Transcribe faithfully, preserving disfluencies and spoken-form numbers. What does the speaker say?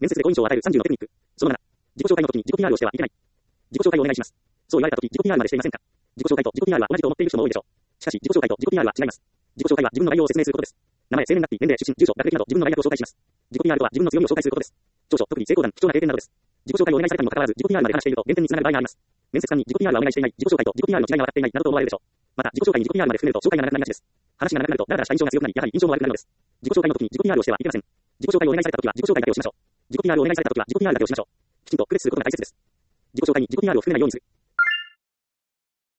面接で好印象を与えるさんじゅうのテクニック。そのなな、自己紹介の時に自己 ピーアール をしてはいけない。自己紹介をお願いします。そう言われた時、自己 ピーアール までしていませんか？自己紹介と自己 ピーアール は同じと思っている人も多いでしょう。しかし、自己紹介と自己 ピーアール は違います。自己紹介は自分の内容を説明することです。名前、生年月日、年齢、出身、住所、学歴など自分の概略を紹介します。自己 ピーアール とは自分の強みを紹介することです。長所、特に成功談、貴重な経験などです。自己紹介をお願いされたにもかかわらず、自己 ピーアール まで話していると減点につながる場合があります。面接官に自己 ピーアール はお願いしていない、自己紹介と自己 ピーアール の違いが分かっていないなどと思われるでしょう。また、自己紹介に自己 ピーアール まで含めると紹介が長くなりがちです。話が長くなるとダラダラした印象が強くなり、やはり印象も悪くなるのです。自己紹介の時に自己 ピーアール をしてはいけません。自己紹介をお願いされた時は自己紹介だけをしましょう。自己 ピーアール をお願いされた時は自己 ピーアール だけをしましょう。きちんと区別することが大切です。自己紹介に自己 ピーアール を含めないようにする。